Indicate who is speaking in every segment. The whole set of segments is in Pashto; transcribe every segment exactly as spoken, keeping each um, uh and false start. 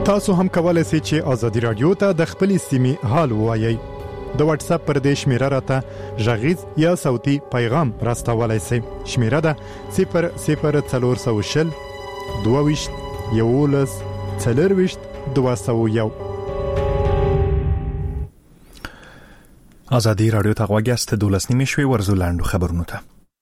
Speaker 1: تاسو هم کولای شئ چې آزادي رادیو ته د خپلې سیمې حال ووایئ. د واتس اپ پر دې شمیره راته غږیز یا صوتي پیغام راستولای شئ. شمیره ده صفر صفر څلور سوه شل دوه ویشت یوولس څلور ویشت دوه سوه یو.
Speaker 2: آزادی رادیو ته غوږ یاست. دولس نیمې شوې. ورځو لاندو خبرونو ته.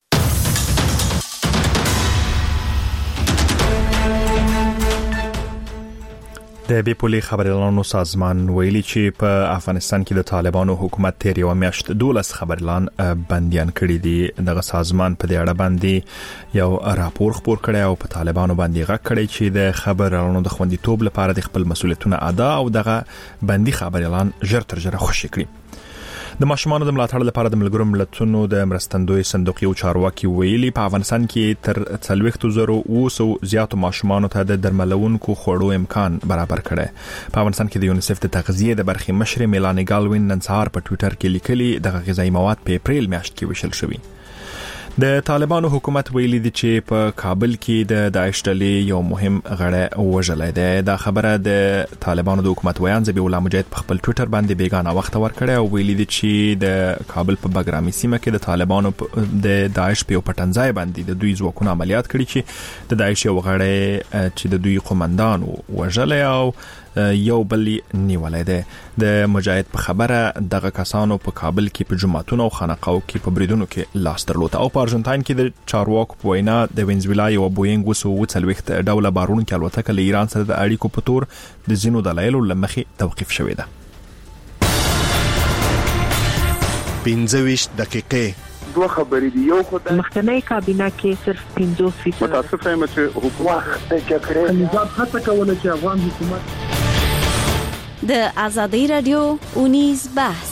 Speaker 2: د بیپولي خبريالانو سازمان ویلي چې په افغانستان کې د طالبانو حکومت تیر یو میاشت دولس خبريالان بنديان کړي دي. دغه سازمان په دې اړه باندې یو راپور خپور کړی او په طالبانو باندې غږ کړی چې د خبريالانو د خوندیتوب لپاره د خپل مسولیتونه ادا او دغه بندي خبريالان ژر تر ژره خوشي کړي. د ماشومانو د ملاتړ لپاره د ملګرو ملتونو د مرستندوی صندوق یو چارواکي ویلي په افغانستان کې تر څلوېښت زره اوه سوه زیاتو ماشومانو ته د درملونکو خوړو امکان برابر کړي. په افغانستان کې د یونیسف د تغذیه د برخې مشر میلانی ګالوین نن سهار په ټوئیټر کې لیکلي دغه غذایی مواد په اپریل میاشت کې وشل شوي. د طالبانو حکومت ویلي دی چې په کابل کې د داعش ډلې یو مهم غړی وژلی دی. دا خبره د طالبانو د حکومت ویان ذبیح الله مجاهد په خپل ټوئیټر باندې بیگانه وخت ورکړی او ویلي دی چې د کابل په بګرامي سیمه کې د طالبانو د داعش په یو پټنځای باندې د دوی ځواکونه عملیات کړي چې د داعش یو غړی چې د دوی قومندان وژلی او یو بل نیولای دی. د مجاهد په خبره دغه کسانو په کابل کې په جماعتونو او خانقاو کې په بریدونو کې لاس درلود او په ارجنټاین کې د چارواکو په وینا د وینزویلا یو بوینګ وسو څلوېښت ډوله بارونکو الوتکه له ایران سره د اړیکو په تور د ځینو دلایلو له مخې توقیف شوې ده.
Speaker 3: پنځه ویشت دقیقې
Speaker 4: دوه خبرې دي. یو خدای
Speaker 5: مخکنی کابینه کې صرف پنځوس فیصد
Speaker 4: متاسفه یم چې حکومت د جګړې
Speaker 5: نظام هڅه کوله چې افغان حکومت
Speaker 6: د آزادی رادیو اونیز بحث.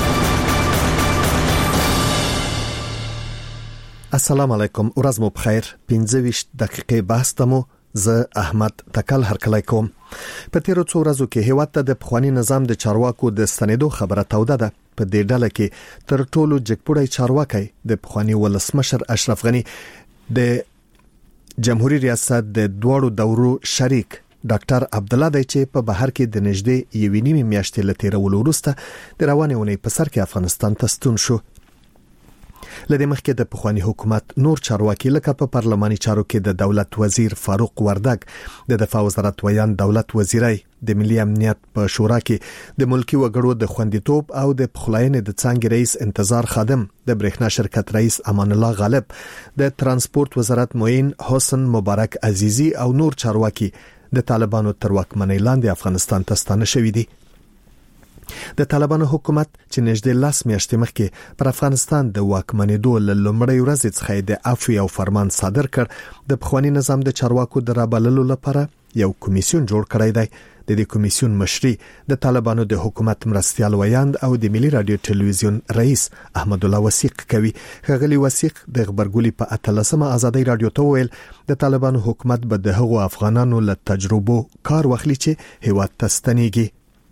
Speaker 3: السلام علیکم. ورځ مو بخیر. پنځه ویشت دقیقې بحث تمو. زه احمد تکل هرکلی کوم. په تیرو څو ورځو کې هیواد ته د پخوانی نظام د چارواکو د ستنېدو خبره توده ده. په دې ډله کې تر ټولو جګپوړی چارواکي د پخوانی ولسمشر اشرف غنی د جمهوریت ریاست د دوړو دورو شریک ډاکټر عبد الله دی چې په بهر کې د نږدې یوې نیمې میاشتې له تیرولو وروسته د روانې اونۍ په سر کې افغانستان ته ستون شو. لدې مخکې د پخوانی حکومت نور چارواکي لکه په پارلماني چارو کې د دولت وزیر فاروق وردګ، د دفاع وزارت ویان دولت وزیرای، د ملي امنیت په شورا کې د ملکی وګړو د خوندیتوب او د پخلاینې د څنګه رئیس انتظار خادم، د برېښنا شرکت رئیس امان الله غالب، د ترانسپورت وزارت معین حسن مبارک عزیزی او نور چارواکي د طالبانو تر واکمنۍ لاندې افغانستان ته ستانه شوي دي. د طالبانو حکومت چې نږدې لاس میاشتې مخکې پر افغانستان د واکمنېدو له لومړۍ ورځې څخه د عفو او فرمان صادر کړ، د پخوانی نظام د چارواکو د رابللو لپاره یو کمیسیون جوړ کړی دی. د دې کمیسیون مشري د طالبانو د حکومت مرستيال ویاند او د ملي رادیو ټلویزیون رئیس احمد الله وثیق کوي. غلي وثیق د خبرګولي په اتلسمه آزادۍ رادیو ته ویل د طالبانو حکومت به د هغو افغانانو له تجربو کار واخلي چې هیواد ته ستنېږي.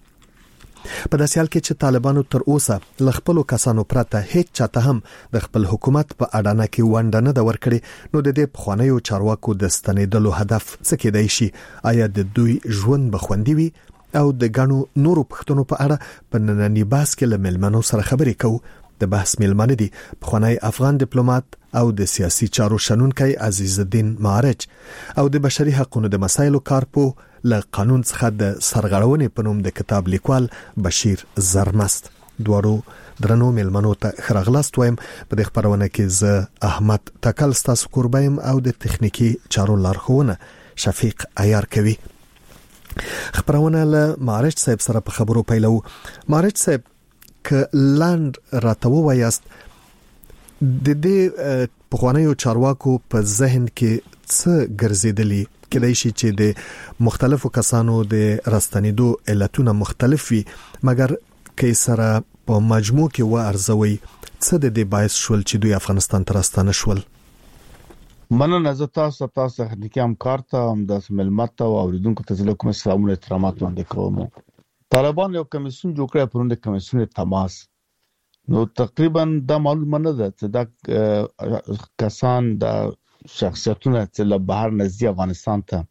Speaker 3: په داسې حال کې چې طالبانو تر اوسه ل خپل کسانو پرته هیڅ چاته هم د خپل حکومت په اډانه کې ونډه نه دا ورکړي، نو د دې پخوانیو چارواکو د ستنېدلو هدف څه کېدای شي؟ آیا د دوی ژوند بخوندي وي؟ او د غنو نورو پښتنو په اړه په نننی بحث کې له ملمنو سره خبرې کوو. د بحث ملمنه دي پخوانی افغان ډیپلوماټ او د سیاسي چارو شنونکي عزیز الدین معرج او د بشري حقوقو د مسایلو کارپو له قانون څخه د سرغړونې په نوم د کتاب لیکوال بشیر زرمست. دوړو درنو ملمنو ته خرغلاست وایم. په دې خبرونه کې زه احمد تکل ستاسو قربایم او د تخنیکی چارو لارښوونه شفیق عیار کوي. خبرونه له معرج صاحب سره په خبرو پیلو. معرج صاحب ک لاند راتو وایست د دې پخوانیو چارواکو په ذهن کې څه ګرځیدلی کېدای شي چې د مختلفو کسانو د راستنېدو علتونه مختلف وي، مګر کې سره په مجموع کې و ارزوي څه د دې باعث شول چې دوی افغانستان ته راستانه شول؟
Speaker 4: مننه. زه تاسو تاسو تخنیکی همکار ته هم د ملمت او اوریدونکو ته زله کوم سلامونه احترامات وړاندې کوم. طالبان یو کمیسیون جوړ کړی پرونده کمیسیون تماس، نو تقریبا دا معلومه نه ده چې دا کسان د شخصیتونه چې له بهر نزدې افغانستان ته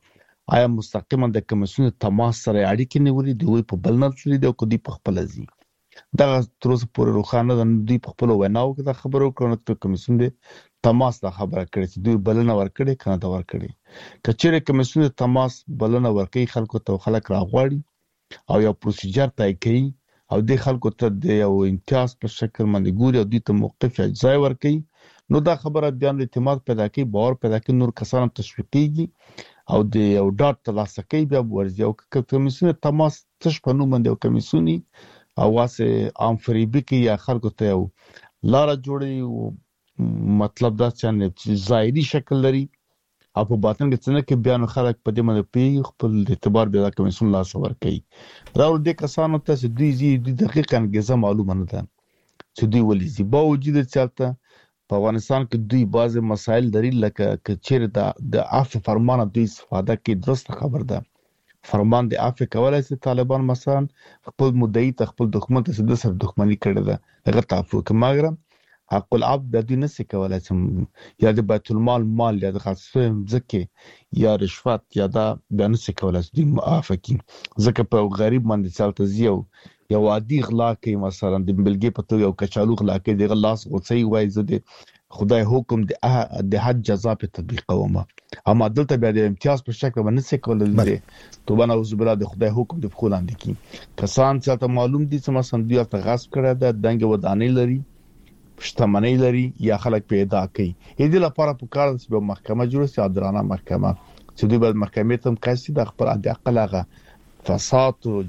Speaker 4: آیا مستقیما د کمیسیون تماس سره اړیکې نیولې دی وي په بل نه تللی دی او کدي په خپل ځي دا تر اوسه پورې روښانه ده دوی په خپل ویناو کې دا خبرو کړو چې کمیسیون دی تماس دا خبره کړې چې دوی بلنه ورکړي کنه دا ورکړي کچېره کمیسیون تماس بلنه ورکړي خلکو ته خلک راغواړي او یو پروسیجر طی کوي او د خلکو ته د یو امتیاز په شکل باندې ګوري او د ته موقف ځای ورکړي نو دا خبره بیان اعتماد پیدا کوي باور پیدا کوي نور کسان تشویقيږي او د یو ډاټ ترلاسه کوي بیا ورځي او کمیسیون تماس تش په نوم باندې کمیسیوني او واسه عام فریبي کې یا خلکو ته یو لار جوړي مطلب دا چې ظاهري شکل لري او په باطن کې څنګه کې بیان خلک په دې باندې پی خپل اعتبار به دا کمیسیون لا سور کوي راول د کسانو ته چې دوی زی د دقیقاً غزه معلومه نه ده چې دوی ولې زی باوجود چلته په افغانستان کې دوی بعض مسایل لري لکه کچېر د د عفو فرمان دوی استفاده کوي درست خبر ده فرمان د عفو کولای شي طالبان مثلا خپل مدعي ته خپل دښمن ته د سر دښمنی کړي ده هغه تعفو کماګره حق العبد د دې نس کولای شي یا د بیت المال مال یا د خاصه ځکه یا رشوت یا دا د نس کولای شي معافه کی ځکه په غریب باندې چلته زیو یو عادي غلا کوي مثلا د بلګي په تو یو کچالو غلا کوي د غلاس غوڅي وای زده خدای حکم د د حد جزا په تطبیق کومه اما دلته بیا د امتیاز په شکل باندې څه کول دي توبه نو زبر د خدای حکم د خلان دي کی کسان چې ته معلوم دي چې مثلا دوی ته غصب کړه د دنګ ودانې لري پښتمنۍ لري یا خلک پیدا کوي دې لپاره په کار چې محکمه جوړه شي عادلانه محکمه چې دوی به محکمې ته کاسي د خپل د عقل هغه فساد او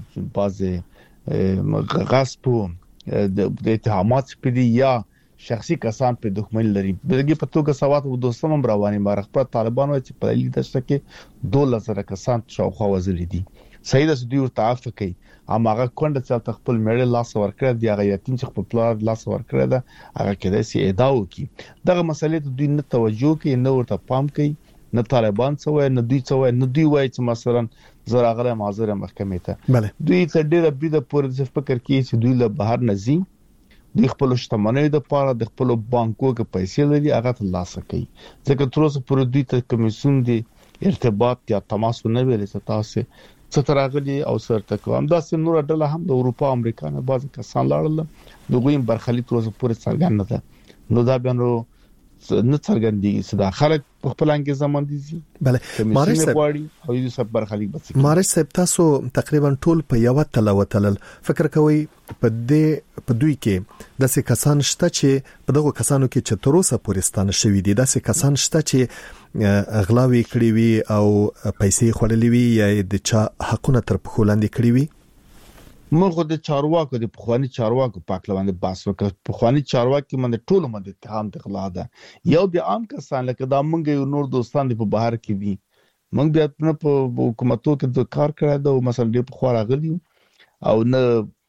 Speaker 4: بعض غصب د اتهامات په دي یا شخصي کسان په دښمن لري بلګي په توګه سوات او دوستانو رواني مارخ په طالبانو چې په لیدل کې دوه لزر کسان شاوخوا وزلې دي سید اس دوی ورته کوي اما هغه کونډه چې خپل میړه لاس ورکړ دی هغه یتیم چې خپل پلار لاس ورکړ دا هغه کېدای شي ادعا وکړي دغه مسلې ته دوی نه توجه کوي نه ورته پام کوي نه طالبان څوې نه دوی څوې نه دوی وایي چې مثلا زراغله معذره محکمې ته دوی ته ډېر بده پورې فکر کوي چې دوی له بهر نه زی د خپل شتمنۍ د پاره د خپل بانکو کې پیسې لري هغه ترلاسه کوي ځکه تر اوسه پورې دوی ته کمیسیون دی ارتباط یا تماس نه ویلې تاسو څه تراغلي او سرته کوم دا سم نور ډله هم د اروپا امریکا نه بعض کسان لاړل دغه برخلیک تر اوسه پورې څرګند نه ده نو دا بیا نو نه څرګندي چې دا خلک په خپل انګیزه زمان دي
Speaker 3: بله مارش صاحب
Speaker 4: او یو سب برخلیک بس
Speaker 3: مارش صاحب تاسو تقریبا ټول په یو تلوتل فکر کوي په دې په دوی کې داسې کسان شته چې په دغه کسانو کې چې تر اوسه پورې ستانه شوی دي داسې کسان شته چې اغلاوي کړی وي او پیسې خورلې وي یا د چا حقونه تر پخو لاندې کړی وي
Speaker 4: موږ د چارواکو د پخوانی چارواکو پاک لوند باس وکړ پخوانی چارواکي من ټول مند اتهام د غلا ده یو د عام کسان لکه دا موږ یو نور دوستان په بهر کې دي موږ بیا په حکومتو کې د کار کړی دا مثلا د خو راغلی او نه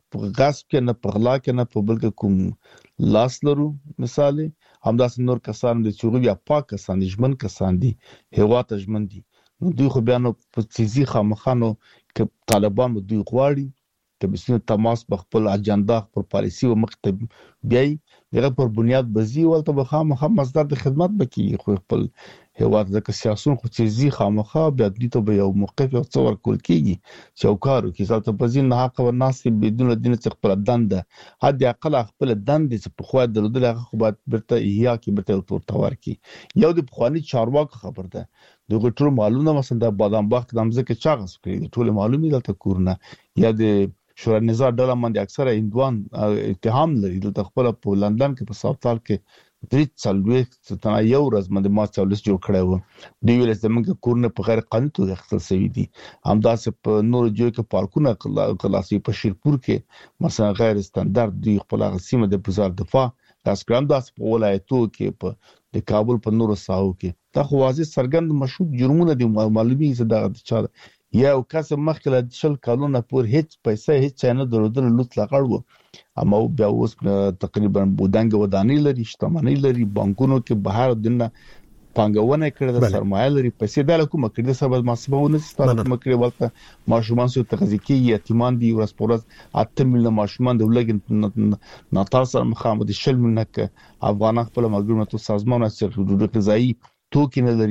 Speaker 4: غصب کې نه په غلا کې نه په بل کوم لاس لرو مثال همداس نور کسان د چوغي یا پاک کسان دي ژمن کسان دي هیوات ژمن دي نو دوی خو بیا نو په تیزی خامخانو کې طالبان دوی غواړي کمیسیون تماس بخپل اجنډا پر پالیسی او مکتب بیاي دغه پر بنیاد بزی ولته بخا مخه مصدر د خدمت بکی خو خپل هیواد د سیاسون خو تیزی خامخه بیا د ته به یو موقف او څور کول کیږي چوکارو کې ځل ته بزین نه حق او ناسب بدون دین څخه خپل دند حد اقل خپل دند چې په خو درودل خو بعد برته یا کې برته تور تور کی یو د بخوانی چارواک خبر ده دغه ټول معلومه مثلا د بادام باغ د امزه کې چاغس کړی ټول معلومه دلته کورنه یا د شورا نظام ډله باندې اکثره هندوان اتهام لري د خپل په لندن کې په ساوثال کې درې څلوي تنا یو ورځ باندې ما څولس جوړ کړی و دی ویل زمونږ کورنه په غیر قانوني توګه اخیستل شوی دي همداس په نور جو کې پارکونه خلاصي په شیرپور کې مثلا غیر استاندارد دی خپل غسیمه د وزارت دفاع تاسو داس په ولایتو کې په د کابل په نور ساو کې دا خو واضح سرګند مشهود جرمونه دي معلومي زده چا یا او کس مخکله د شل کالونه پور هیڅ پیسې هیڅ نه درودل لوت لغړو اما بیا اوس تقریبا بودنګ ودانی لري شتمنۍ لري بانکونو کې بهر دنه پانګونه کړې د سرمایه لري پیسې د کومه کړې د سبب محسوبونه ستاسو مکرې ولته ماشومان سو تغذیکی یتیمان دي ورس پورز اته مليون ماشومان د ولګ ناتار سره مخامخ شل مليون افغان خپل مګرمتو سازمان سره د غذایی توکي نه لري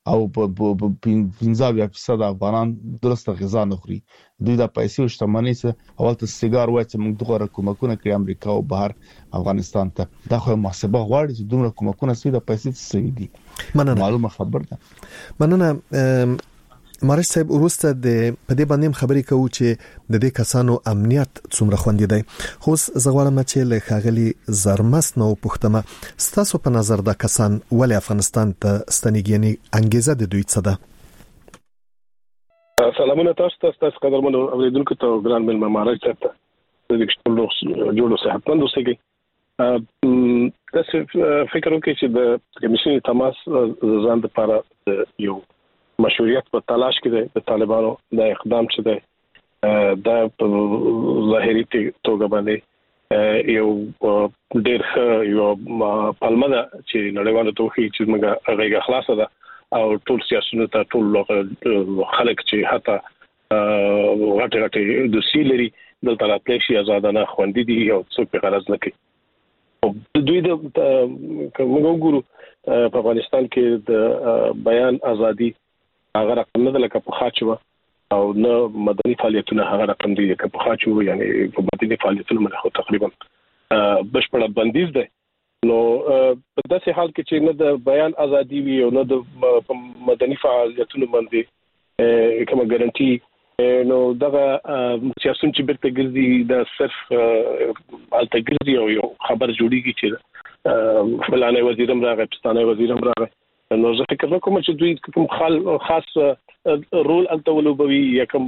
Speaker 4: او په پنځه فیصد افغانان درسته غذا نه خوري. دوی د پیسې او شتمنۍ څخه اول ته سیګار وای چې موږ دغه کومکونه کړی امریکا او بهر افغانستان ته دا خو محاسبه غواړي چې دومره کومکونه سوي د پیسې څه دي.
Speaker 3: مننه.
Speaker 4: معلومه خبر ده.
Speaker 3: مننه. مارش صاحب ورسته د پدې باندې خبرې کوو چې د دې کسانو امنیت څومره خوندي دی. خو زغوالم چې له خاغلی زرمس نو پښتمه ستاسو په نظر د کسان ولې افغانستان ته ستنېږي انګیزه د دوی څه ده؟
Speaker 7: سلامونه تاسو ته تاسو قدرمنو اوریدونکو ته ګران مل مارش صاحب ته د دې ټولو جوړو صحتمند اوسئ. تاسو فکر وکړئ چې د کمیسیون تماس ځان لپاره یو مشروعیت په تلاش کې د طالبانو د اقدام چې د د ظاهري توګه باندې یو ډېر یو پلمه ده چې نړیوالو ته وخی چې موږ هغه خلاصه ده او ټول سیاسيونو ته ټول خلک چې حتی غټ غټ د سیلري د طلبات شي آزادانه خوندې دي او څوک په غرض نه کوي. دوی د موږ وګورو په افغانستان کې د بیان ازادي هغه رقم نه لکه په خاچو او نه مدني فعالیتونه هغه رقم دي لکه په خاچو یعنی په مدني فعالیتونو باندې خو تقریبا بشپړه بندیز ده. نو په داسې حال کې چې نه د بیان ازادي وي او نه د مدني فعالیتونو باندې کومه ګارانټي نو دغه سیاسيون چې بیرته ګرځي د صرف الته ګرځي او یو خبر جوړیږي چې فلانه وزیرم راغی پښتانه وزیرم راغی. نو زه فکر کوم چې دوی کوم خال خاص رول التولوبوي یا کوم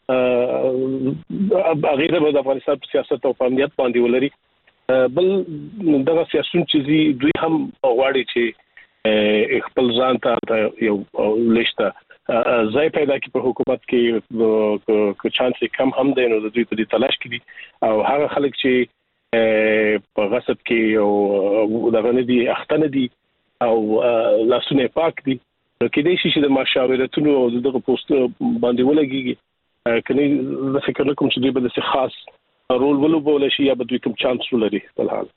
Speaker 7: غیره د افغانستان په سیاست او امنیت باندې ولري. بل دغه سیاسيون چې دوی هم غواړي چې خپل ځان ته یو لښته ځای پیدا کړي په حکومت کې که چانس کم هم دی نو دوی په دې تلاش کړي او هغه خلک چې په غصب کې او دغه نه دي اختنه دي او لاسونه پاک دي کې دې شي د مشاورتونو او دغه پوسټ باندې ولګي کني زه فکر کوم چې دوی به د خاص رول ولوبول شي یا به دوی کوم چانس ولري په حال.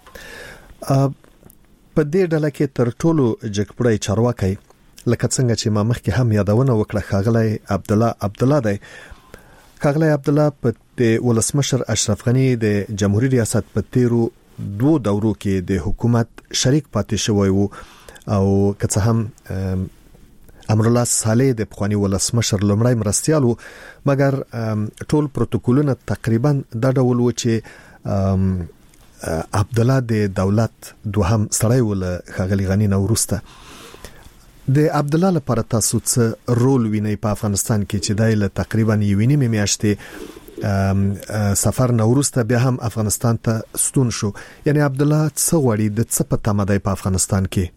Speaker 3: په دې ډله کې تر ټولو جګپړی چارواکي لکه څنګه چې ما مخکې هم یادونه وکړه خاغلی عبد الله عبد الله دی. خاغلی عبد الله په ولسمشر اشرف غنی د جمهوریت ریاست په تیرو دو دورو کې د حکومت شریک پاتې شوی وو او که څه هم امر الله صالح د پخوانی ولسمشر لومړی مرستيال وو مګر ټول پروتوکولونه تقریبا د ډول و چې عبد الله د دولت دوهم سړی ول خغلی غنی نو ورسته. د عبد الله لپاره تاسو څه رول وینئ په افغانستان کې چې دای له تقریبا یوې نیمه میاشتې سفر نورسته بیا هم افغانستان ته ستون شو. یعنی عبد الله څه غوړي د څه په تمه دی په افغانستان کې؟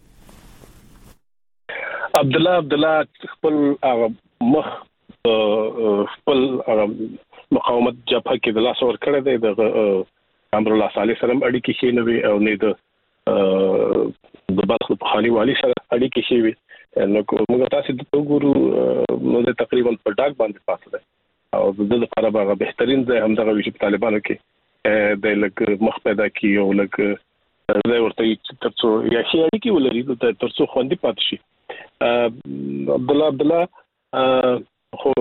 Speaker 7: عبد الله عبد الله خپل مخ خپل مقاومت جبهه کې د لاس ور کړی دی د امر الله صالح سره اړیکې شي نه وي او نه د د بلخ په خالي والی سره اړیکې شي وي. نو موږ تاسو د وګورو نو د تقریبا په ډاک باندې پاتې ده او د لپاره هغه بهترین ځای هم دغه ویژه طالبانو کې د لګ مخ پیدا کی او لګ زه ورته ترڅو یا شي اړیکې ولري ترڅو خوندې پاتې شي. عبد الله عبد الله خو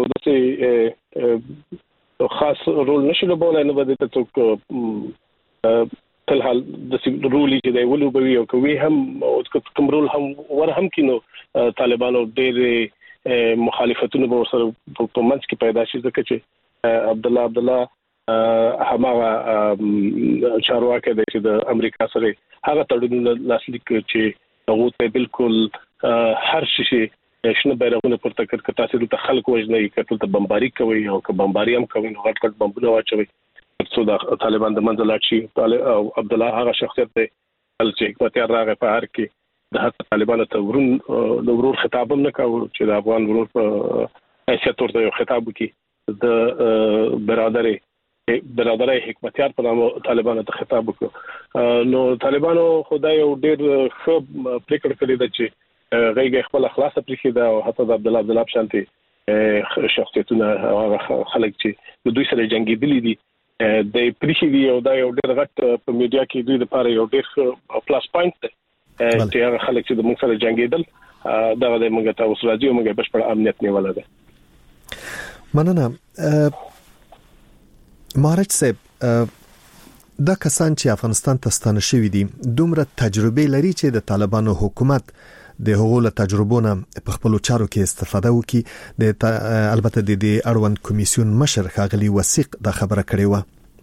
Speaker 7: دغه خاص رول نشي لوبولای نو بده ته تل حال د رولي چې دی ولوبوي او کوي هم او کوم رول هم ور هم کینو طالبانو ډېر مخالفتونه به سره په منځ کې پیدا شي ځکه چې عبد الله عبد الله هغه چارواکي دی د امریکا سره هغه تړون لاسلیک چې هغه ته بالکل هر شي شنه بیرغونه پورته کړ کته چې د خلکو وجنې کتل ته بمباری کوي او که بمباری هم کوي نو غټ غټ بمبونه واچوي څو د طالبان د منځ شي. او عبد الله هغه شخصیت دی چې حکومت راغی په هر کې د طالبانو ته ورون د ورور خطاب هم نه کاوه چې د افغان ورور په حیثیت ورته یو خطاب وکړي د برادرې برادرای حکمتیار په نامه طالبانو ته خطاب وکړ. نو طالبانو خدای یو ډېر ښه پریکړه کړې ده چې غیږ خپل اخلاص پرې ده او حتی د عبد الله عبد الله شانتي شخصیتونه هغه خلک چې د دوی سره جنگیدلي دي د پریشي دی او دا یو ډېر غټ په میډیا کې دوی لپاره یو ډېر پلاس پوینټ دی چې هغه خلک چې د موږ سره جنگیدل دا د موږ ته اوس راځي موږ بشپړ امنیت نیولای دی.
Speaker 3: مننه. مارچ صاحب دا کسان چې افغانستان ته ستانه شوي دي دومره تجربه لري چې د طالبانو حکومت د هغو له تجربونه په خپل چارو کې استفاده وکړي. د البته د دې اړوند کمیسیون مشر ښاغلي وثیق دا خبره کړې و.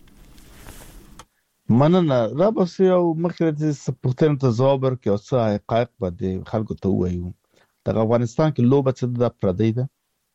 Speaker 4: مننه. را بس یو مخکې د سپورتن ته ځواب ورکړ او څه حقایق به د خلکو ته وایو. د افغانستان کې لوبه څه د پردی ده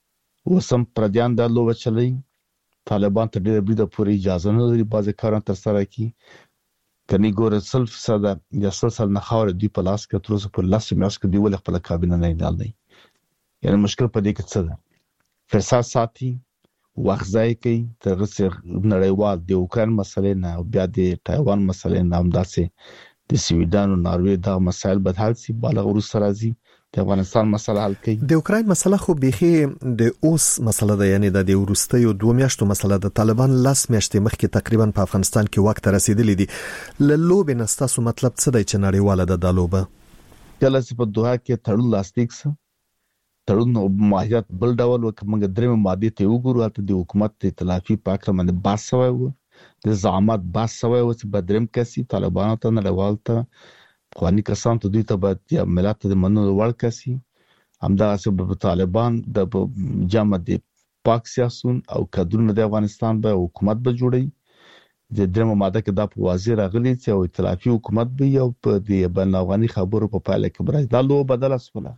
Speaker 4: وسم پردیان د لوبه چلی. طالبان ته ډېر بریده پورې اجازه نه لري بعضې کارونه ترسره کړي. کني ګوره سل فیصد یا سل سل نه خاورې دوی په لاس کې تر اوسه پورې لس میاشتې کې دوی ولې خپله کابینه نه ډالي. یعنې مشکل په دې کې څه ده؟ فساد ساتي، وخت ضایع کوي. تر هغه نړیوال د اوکراین مسلې نه او بیا د تایوان مسلې نه همداسې د سویډن او ناروې دا مسایل به حل شي. بالغ وروسته راځي د افغانستان مسله حل کوي.
Speaker 3: د اوکراین مسله خو بيخي د اوس مسله ده، یعنی د وروستیو دوه میاشتو مسله ده. طالبان لاس میاشتې مخکې تقریبا په افغانستان کې وخت رسیدلی دي. له لوبې نه ستاسو مطلب څه دی چې نړیواله ده دا لوبه؟
Speaker 4: کله چې په دوحه کې تړون لاسلیک سو تړون ماهیت بل ډول وکړ. موږ درېمه ماده ته وګورو ته د حکومت ائتلافي پاکه باندې باس شوی و، د زعامت باس شوی و چې بدرم کسي طالبانو ته نړیوال ته خواني کسان ته دوی ته باید یا ملت د منلو وړ کسي. همدا سبب طالبان د جامع د پاک سیاسون او کډرونه د افغانستان به حکومت به جوړي. د درېمه ماده کې دا په واضح راغلي چې او ائتلافي حکومت به یو په د بین افغاني خبرو په پایله کې برای دا لو بدل اسوله.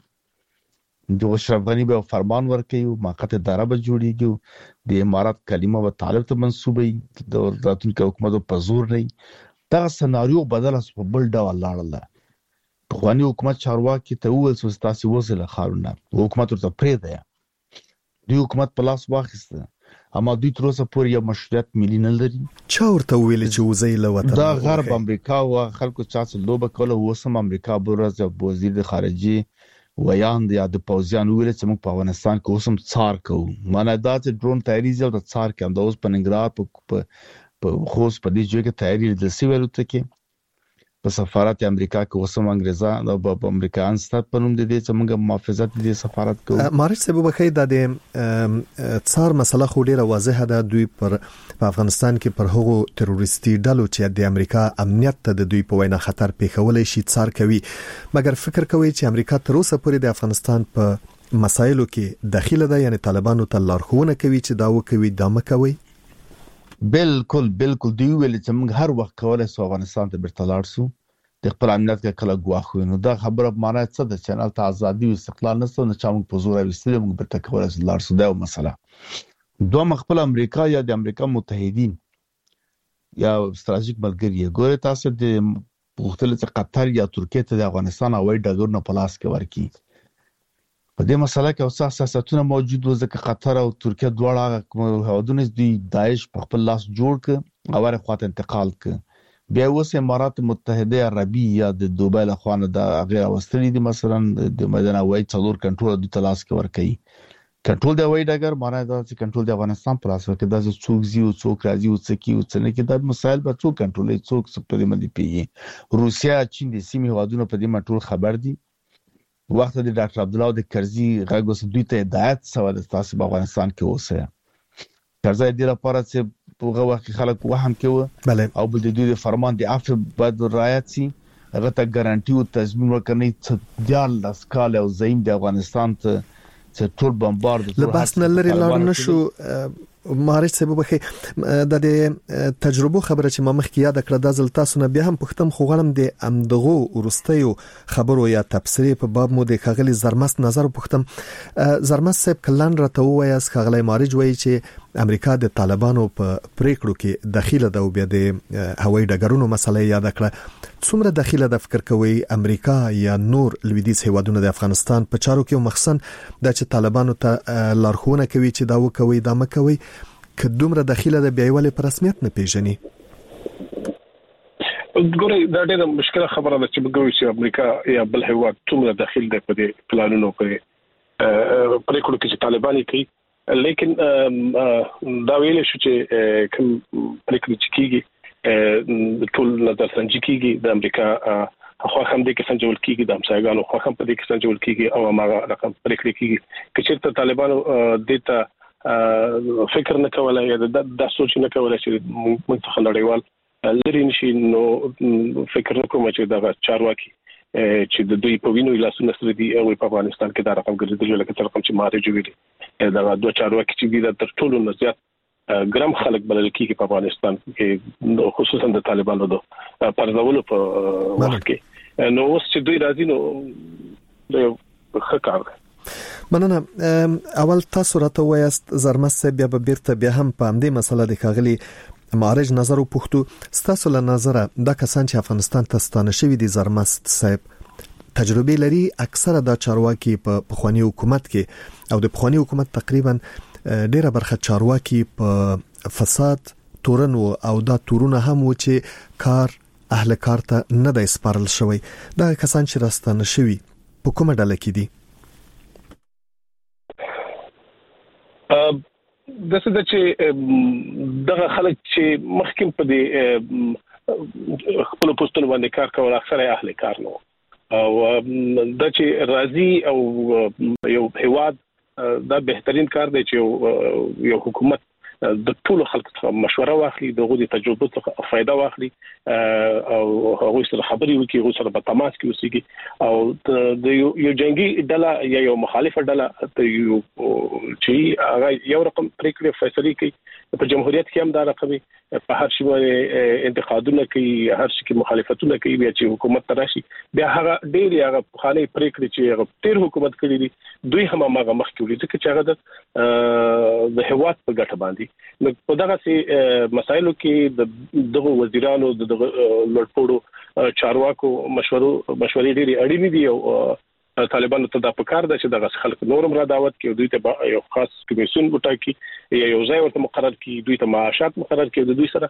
Speaker 4: د اشرف غنی به فرمان ورکړي او موقت اداره به جوړیږي. د امارات کلمه به طالب ته منسوبه د راتلونکي حکومت په زور نه. دا سناریو بدل اس په بل ډول لاړل. په خواني حکومت چارواکي ته وویل چې تاسو وځله خارونه حکومت ورته پرې دی. دوی حکومت په لاس واخیسته اما دوی تر اوسه پورې یو مشروعیت ملي نه لري.
Speaker 3: چا ورته ویل چې وځي له وطن؟
Speaker 4: دا غرب امریکا او خلکو چا څه لوبه کوله. وسم امریکا برز وزیر د خارجي ویان دی د پوزیان ویل چې موږ په افغانستان کې اوسم څار کوو. معنی دا چې ډرون تیاری زو د څار کې هم د اوس په ننګرهار په خوست په دې ځای کې تیاری د سیویل ته کې په سفارت امریکا کې اوسم انګریزان او په امریکایان ستاسو په نوم د دې چې موږ محافظت دي سفارت کوو.
Speaker 3: مارچ سبب بخې د څار مسله خو ډیره واضحه ده. دوی پر په افغانستان کې پر هغو تروریستي ډلو چې د امریکا امنیت ته د دوی په وینا خطر پیښولای شي څار کوي. مګر فکر کوي چې امریکا تر اوسه پورې د افغانستان په مسایلو کې داخله ده، یعنی طالبانو ته لارښوونه کوي چې دا وکوي دا مکوي.
Speaker 4: بالکل بالکل دی ویل چې موږ هر وخت کولای سو افغانستان ته بیرته لاړ شو د خپل امنیت کې کله ګواښو. نو دا خبره معنی څه ده چې نه ته ازادي او استقلال نشته نه چا موږ په زور وستل موږ بیرته کولای سو لاړ شو. دا یو مسله. دوه خپل امریکا یا د امریکا متحدین یا ستراتیژیک ملګری ګوره تاسو د پوښتنه چې قطر یا ترکیه ته د افغانستان هوایي ډګرونه په لاس کې ورکی. په دې مسله کې اوسه اساساتونه موجود و ځکه قطر او ترکیه دواړه هوادونه د داعش په خپل لاس جوړ ک او ور خواته انتقال ک. بیا اوس امارات متحده عربي یا د دوبای له خوانه د غیر اوستري دي مثلا د مدینه وای څلور کنټرول د تلاش کې ور کوي. کنټرول د وای ډګر معنی دا چې کنټرول د افغانستان پر اساس کې د څوک زیو څوک راځي او څوک یو څنګه کې د مسایل په څوک کنټرولي څوک څه په دې باندې پیږي. روسیا چین د سیمې هوادونو په دې مټول خبر دي. وخت د ډاکټر عبد الله د کرزي غږ دوی ته هدایت سوال تاسو په افغانستان کې اوسه. کرزي د لپاره چې په هغه وخت خلک وهم کوي او بل د دوی د فرمان د عفو بعد رعایت سي هغه ته ګارانټي او تضمین ورکړي چې دیال لاسکال او زعیم د افغانستان ته چې ټول بمبارد
Speaker 3: لباس نه لري لاړ نشو. مارچ سبب بخې د دې تجربه خبره چې ما مخکې یاد کړه د ځل تاسو نه بیا هم پختم خو غلم د امدغو ورستیو خبرو یا تفسیر په باب مو د خغلی زرمست نظر پختم. زرمست صاحب کلن راته وایي اس خغلی مارچ وایي چې امریکا د طالبانو په پریکړو کې داخله ده او بیا د هوایي ډګرونو مسله یاد کړه. څومره داخله د فکر کوي امریکا یا نور لویدیځ هیوادونه د افغانستان په چارو کې مخصن د چې طالبانو ته لارښوونه کوي چې دا وکوي دا مکوي که دومره داخله د بیاوالي په رسمیت نه پیژني؟
Speaker 7: ګورې دا ډېره مشکله خبره ده چې بګوي چې امریکا یا بل هیواد څومره داخل دی په دې پلانونو په پریکړو کې چې طالبان کوي. لیکن دا ویل شو چې کوم پریکړې چې کیږي ټول نظر سنجي کیږي د امریکا خو هم دې کې سنجول کیږي د همسایګانو خو هم په دې کې سنجول کیږي او هغه رقم پریکړه کیږي چې چیرته طالبانو دته فکر نه کولای یا د سوچ نه کولای چې منتخب نړیوال لري نشي نو فکر کوم چې دا چارواکي چې د دوی په وینو لاسونه سره دي او په افغانستان کې دا رقم ګرځېدل لکه تر کوم چې ماره جوړي دا دوه چارواکي چې د تر ټولو نزيات ګرام خلک بلل کیږي په افغانستان کې خصوصا د طالبانو د پرځولو په وخت کې نو اوس چې دوی راځي نو د خکار
Speaker 3: مننه. اول تاسو راته وایست زرمس بیا به بیرته بیا هم په همدې مسله د کاغلی معارج نظر او پښتو ستاسو له نظر د کسان چې افغانستان ته ستانه شوی دي زرمست صاحب تجربه لري اکثره د چارواکي په پخوانی حکومت کې او د پخوانی حکومت تقریبا ډیره برخه چارواکي په فساد تورن او دا تورونه هم و چې کار اهل کار ته نه د سپارل شوی دا کسان چې راستانه شوی په کومه ډله کې دي؟
Speaker 7: د څه د چې دغه خلک چې مخکې په دې خپل پوسټونو باندې کار کول اکثره اهل کار نو او د چې راضي او یو هواد دا بهترین کار دی چې یو حکومت د ټول خلکو مشوره واخلي دغه د تجربه څخه فائدہ واخلي او هغه سره خبري وکړي هغه سره په تماس کې اوسېږي او د یو جنگي ډله یا یو مخالفه ډله ته یو چې هغه یو رقم پریکړه فیصله کوي په جمهوریت کې هم دا رقم په هر شي باندې انتقادونه کوي هر شي کې مخالفتونه کوي بیا چې حکومت تراشي بیا هغه ډېر هغه خاني پریکړه چې هغه تیر حکومت کړی دي دوی هم هغه مخ کې ولې چې هغه د هواد په ګټه باندې نو په دغه سي مسایلو کې د دغه وزیرانو د لړپوړو چارواکو مشورو مشورې ډېری اړینې دي او طالبانو ته د پکار ده چې دغه خلک نورم را دعوت کوي دوی ته یو خاص کمیسیون وټاکي یا یو ځای ورته مقرر کړي دوی ته معاشات مقرر کړي د دوی سره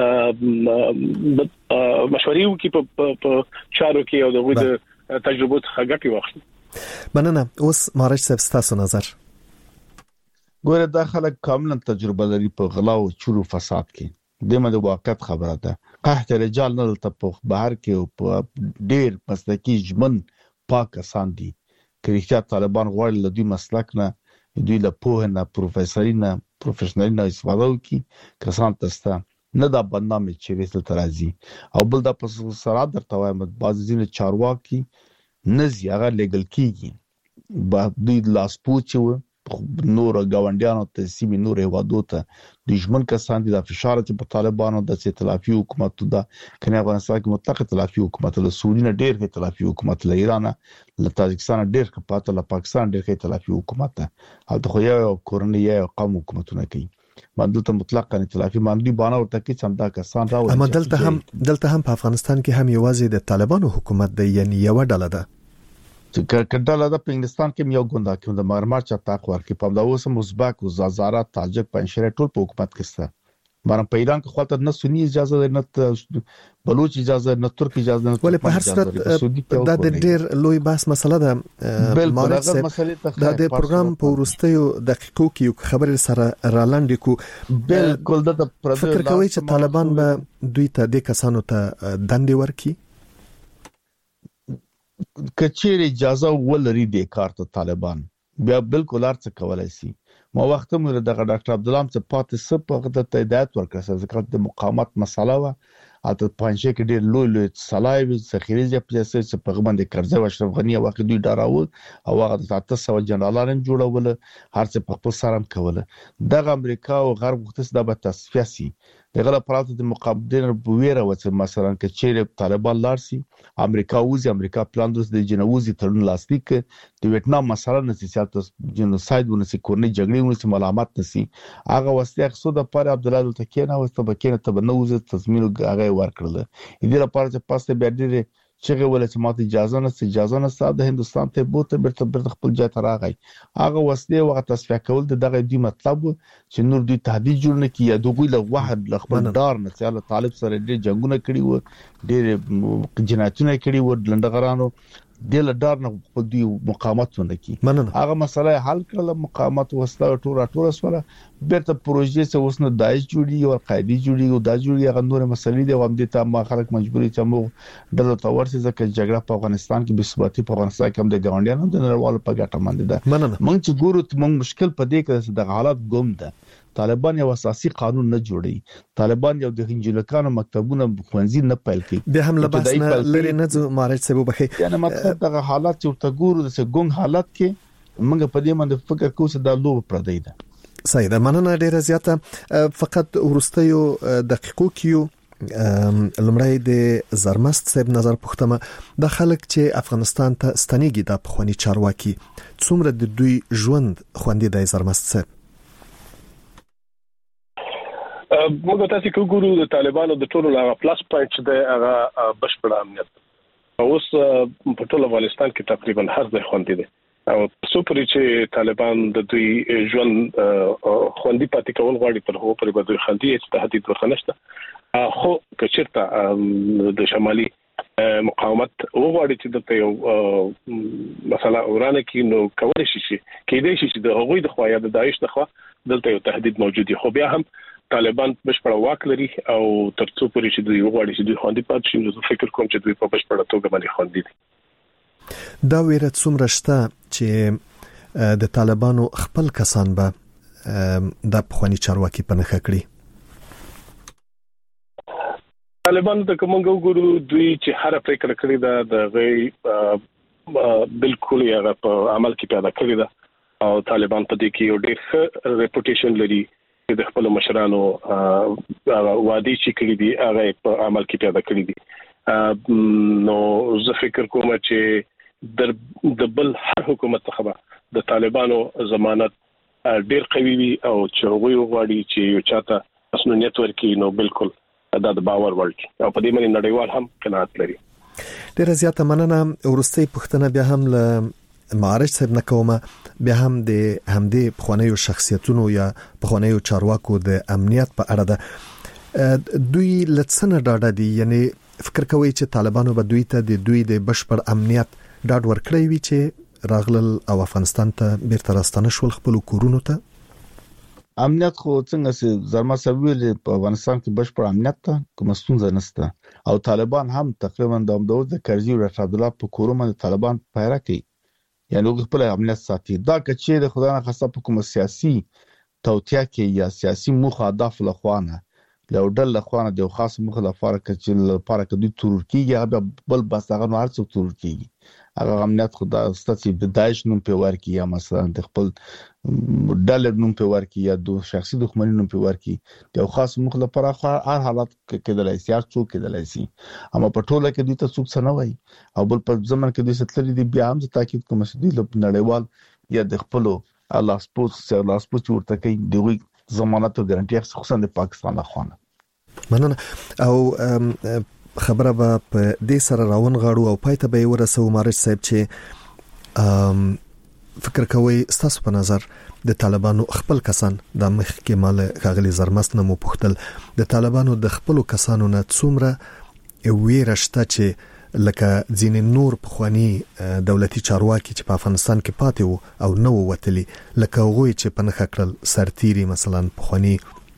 Speaker 7: مشورې وکړي په چارو کې او دغه تجربه څخه ګټه واخلي.
Speaker 3: مننه. اوس مارج صاحب ستاسو نظر؟
Speaker 4: ګوره دا خلک کاملا تجربه لري په غلا او چورو فساد کې دمه د واقعیت خبره ده. قحط رجال نه ته په بهر کې او په ډیر مسلکی ژمن پاک کسان دي کریشیا طالبان غواړي له دوی مسلک نه دوی له پوهه نه پروفیسوري نه پروفیشنل نه استفاده وکړي کسان تاسو نه دا بدنامي چې رسل ترازی او بل د په سره درته وایم بعض ځینې چارواکي نه زیاغه لیګل کیږي با دوی لاس پوچو نور غونډیانو ته سیمه نور هوادو ته دښمن کسان دي د فشار چې په طالبانو د ائتلافي حکومت ده کنه افغانستان کې مطلق ائتلافي حکومت له سعودي نه ډېر ائتلافي حکومت له ایران له تاجکستان ډېر کپاته له پاکستان ډېر ائتلافي حکومت ده او د خو یو کورنۍ یو قوم حکومتونه کوي باندې ته مطلق ائتلافي باندې باندې ورته کې څنګه دا کسان راوړي
Speaker 3: اما دلته هم دلته هم په افغانستان کې هم یوازې د طالبانو حکومت دی یعنی یو ډله ده
Speaker 4: چې کډاله د انګلستان کې یو ګوندا کې د مارمار چا تاق ورکې په دا اوس مزبک او زازارات تاجک پنځشره ټول په حکومت کې سره مارم په ایران کې خاطر نه سنی اجازه نه بلوچ اجازه نه ترک اجازه نه
Speaker 3: ولې په هر صورت دا د ډېر لوی بحث مسله ده. دا د پروګرام په ورستیو دقیقو کې یو خبر سره رالاندې کو
Speaker 4: بالکل د
Speaker 3: فکر کوي چې طالبان به دوی ته د کسانو ته دندې ورکي
Speaker 4: کچېر اجازه ولري د کار ته طالبان بیا بالکل ارڅ کولای شي. ما وخت مې د ډاکټر عبدالله څخه پاتې سپ د هدایت ورکړ ځکه د مقاومت مسله و اته پنځه کې ډېر لوی لوی صلاحي ذخیره چې په اساس په غوښمن کرزه او اشرف غنی واقع دوی ډاراو او هغه د تاسو سو جنرالان جوړول هر څه په خپل سره کوله د امریکا او غرب وختس د تصفیه دغه پراته د مقابلین بویره و چې مثلا کې چیرې طالبان لارسي امریکا وزي امریکا پلان درس د جنوزي تړون لاسلیک د ویتنام مسله نسیات جنوساید ونسي کورنۍ جګړې ونسي ملامت نسي هغه وسته خصو د پر عبد الله التکینه وسته بکینه ته بنوزه تضمین هغه ورکړل دې لپاره چې پاسته بیرډي چې ول چې ماته اجازه نه اجازه نه ساده هندستان ته بوته برته بر خپل ځای ته راغی هغه وسله وخت تصفیه کول دغه دی مطلب چې نور دوی تهدید جوړ نه کیه دوی له واحد خپل دار نه چې طالب سره ډېر جنگونه کړي وو ډېر جنایتونه کړي وو لندغرانو د لډار نه په دی مقاومت ونکي هغه مسله حل کړل مقاومت وسله ټول ټول سره بیرته پروژې څه وسنه دایښ جوړي او قاعده جوړي او دا جوړي هغه نور مسلې دي او هم د تام خلک مجبوري چې مو د تورسي ځکه جګړه په افغانستان کې بسواتی په افغانستان کې هم د ګاونډیانو د نړیوالو په ګټه باندې ده موږ چې ګورو موږ مشکل په دې کې د حالات ګوم ده طالبان یو اساسي قانون نه جوړي طالبان یو د هنجلکانو مکتبونه خوانزي نه پیل کوي
Speaker 3: به هم لباس نه لري نه زو مارج سبب بخي
Speaker 4: یعنی مطلب دغه حالات چې ورته ګورو د څنګه حالات کې موږ په دې باندې فکر کوو چې دا لوب پردی ده
Speaker 3: سیده مننه ډیره زیاته فقط ورستیو دقیقو کیو لمړی د زرمست صاحب نظر پوښتنه د خلک چې افغانستان ته ستنېږي د پخوانی چارواکي څومره د دوی ژوند خوندې د زرمست صاحب
Speaker 7: موږ تاسو کو ګورو د طالبانو د ټولو هغه پلاس پوینټ د هغه بشپړ امنیت اوس په ټول افغانستان کې تقریبا هر ځای خوندې دي او سپری چې طالبان د دوی ژوند خوندې پاتې کول غواړي تر هغه پورې به دوی خوندې چې تهدید ورخنشته خو کچرته د شمالي مقاومت وغواړي چې د یو مثلا ورانه کې نو کولای شي کې دې شي د هغوی د خوا یا د داعش د خوا دلته یو تهدید موجود دی خو بیا هم طالبان بشپړ واک لري او ترڅو پورې چې دوی وغواړي چې دوی خوندې پاتې شي نو فکر کوم چې دوی په بشپړ توګه باندې خوندې دي
Speaker 3: دا ویره څومره شته چې د طالبانو خپل کسان به د پخوانی چارواکي په نخښه کړی
Speaker 7: طالبان ته کوم ګورو دوی چې هر فکر کړی دا د غي بالکل یې په عمل کې پیدا کړی دا او طالبان په دې کې یو ډېر ریپوټیشن لري د خپل مشرانو وادي چې کړی دي هغه په عمل کې پیدا کړی دي نو زه فکر کوم چې د د بل هر حکومت څخه د طالبانو ضمانت ډېر قوي وي او چې وی وغواړي چې یو چاته مسؤلیت ورکړي نو بالکل دا د باور وړ او په دې باندې نړیوال هم قناعت لري
Speaker 3: ډېر زیاته مننه ورستۍ پښتنه بیا هم له معارج صاحب نکومه بیا هم د همدې پخوانیو شخصیتونو یا پخوانیو چارواکو د امنیت په اړه ده دوی لڅنه ډاډه دي یعنی فکر کوي چې طالبانو به دوی ته د دوی د بشپړ امنیت ډاډ ورکړی وي چې راغلل او افغانستان ته بیرته راستنه شول خپل کورونو ته
Speaker 4: امنیت خو څنګه چې زرما سویل په افغانستان کې بشپړ امنیت ته کوم ستونزه نشته او طالبان هم تقریبا د امداد د کرزي او رشاد الله په کورونو طالبان پیرا کوي یعنی خپل امنیت ساتي دا کچې د خدای نه خاصه په کوم سیاسي توتیا کې یا سیاسي مخه هدف لخوانه لو ډل لخوانه د خاص مخه لپاره کې لپاره کې د ترکیه یا بل بس هغه نو هرڅ ترکیه هغه امنیت خدای ستاسو د داعش نوم په ورکی یا مثلا د خپل ډل نوم په ورکی یا د شخصي دښمنۍ نوم په ورکی د خاص مخه لپاره هر حالت کې د لایسیار څوک کې د لایسي اما په ټوله کې د څوک سنوي او بل په ځمن کې د ستلې دی بیا هم تاکید کوم چې د نړیوال یا د خپل الله سپورت الله سپورت ورته کوي دغه ضمانت او ګارانټي خصوصا د پاکستان لخوا
Speaker 3: مننه او خبره به په دې سره راون غاړو او پای ته به ورسو مارج صاحب چې فکر کوي ستاسو په نظر د طالبانو خپل کسان د مخ کې مال غاغلي زرمست نه مو پختل د طالبانو د خپل کسانو نه څومره ویرشته چې لکه ځین نور پخوانی دولتي چارواکي چې په افغانستان کې پاتې وو او نو وتلی لکه غوي چې په نخ کړل سرتيري مثلا پخوانی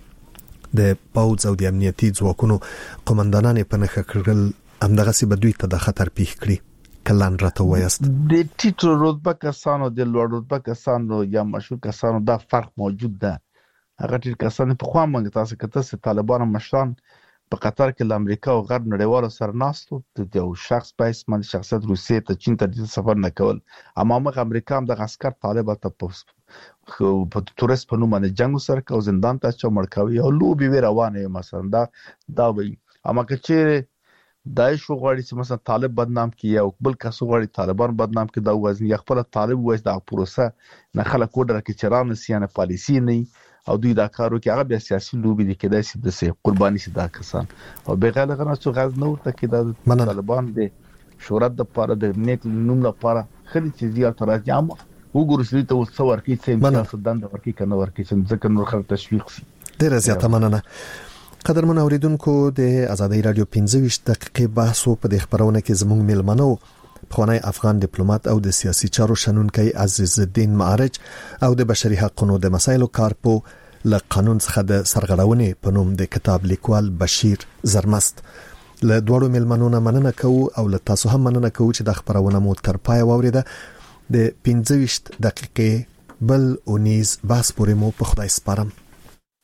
Speaker 3: د پاوځ او د امنیتي ځواکونو قومندانان په نخ کړل همدغه سي بدوي ته د خطر پیښ کړی کلان راته وایست
Speaker 4: د ټیټو رتبه کسانو د لوړ رتبه کسانو یا مشهور کسانو دا فرق موجود ده هغه ټیټ کسان په خوا مونږ تاسو کته چې طالبان مشران په قطر کې د امریکا او غرب نړیوالو سره ناستو د یو شخص په اسم شخصیت روسیې ته چین ته سفر نه کول اما موږ امریکا هم د عسكر طالبات ته په تورست په نوم باندې جنگ سره کو زندان ته چا مړکاوي او لوبي وی روانه مثلا دا دا وي اما چې داعش غواړي چې مثلا طالب بدنام کیه او بل کس غواړي طالبان بدنام کړي دا وزن یو خپل طالب وایي دا پروسه نه خلک وډر کې چرانه سیانه پالیسی نه او دوی دا کارو کې هغه بیا سیاسي لوبي دي کېدای شي د سه قرباني شي دا کسان او بغیر غنه څو غاز نه ورته کې دا طالبان دي شهرت د پاره د نیک نوم لپاره خلي چې زیات راځي عام وګورئ چې ته وڅ ورکی چې امتیاز دند ورکی کنه ورکی چې ځکه نور خلک تشویق شي
Speaker 3: ډیره زیاته مننه قدرمن اوریدونکو د ازادي رادیو پنځه ویشت دقیقې بحث په د خبرونه کې زموږ ملمنو پخوانی افغان ډیپلوماټ او د سیاسي چارو شنونکي عزیز الدین معارج او د بشري حقوقو د مسایلو کارپو له قانون څخه د سرغړونې په نوم د کتاب لیکوال بشیر زرمست. له دوړو ملمنونو مننه کوو او له تاسو هم مننه کوو چې د خبرونه مو تر پای واوریده. د پنځه ویشت دقیقې بل اونیز بحث پورې مو په خدای سپارم.